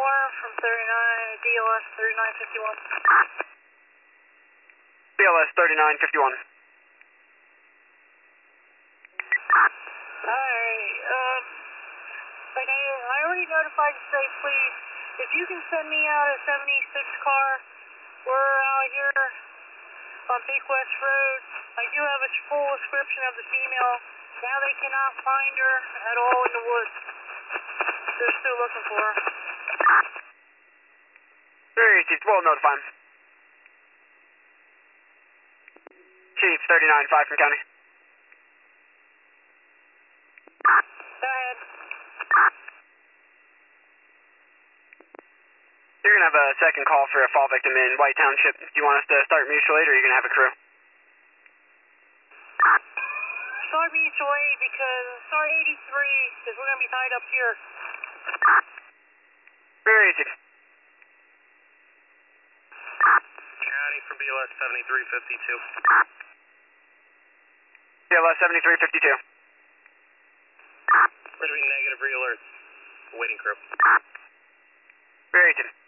alarm from 39, DLS 3951. DLS 3951. Alright, like I already notified the state police. If you can send me out a 76 car, we're out here on Peak West Road. I do have a full description of the female. Now they cannot find her at all in the woods. They're still looking for her. Very easy. We'll notify him. Chief 39-5 from county. Go ahead. You're going to have a second call for a fall victim in White Township. Do you want us to start mutual aid, or are you going to have a crew? Start mutual aid because start 83 because we're going to be tied up here. Very easy. County from BLS 7352. BLS 7352. We're going to be negative re-alert. Waiting crew. Very easy.